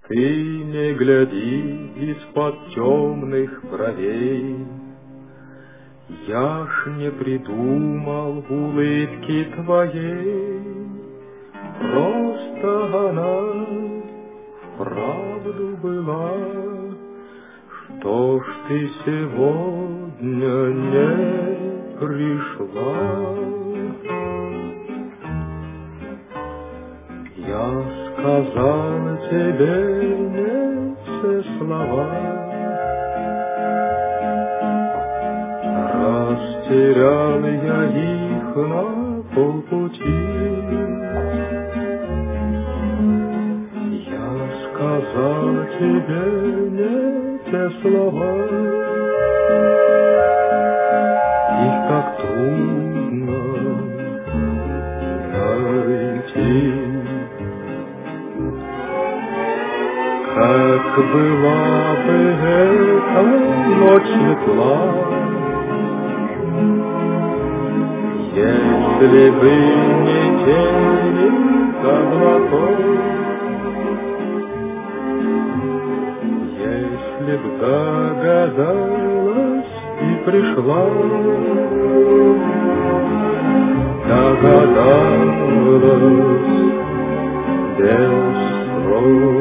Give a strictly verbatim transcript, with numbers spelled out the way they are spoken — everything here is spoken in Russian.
Ты не гляди из-под темных бровей, я ж не придумал улыбки твоей, просто она вправду была. Что ж ты сегодня не пришла? Я сказал тебе не все слова, растерял я их на полпути. Я сказал тебе не те слова, их так трудно найти. Как была бы эта ночь светла, если бы не тени облаков, если б догадалась и пришла, догадалась без слов.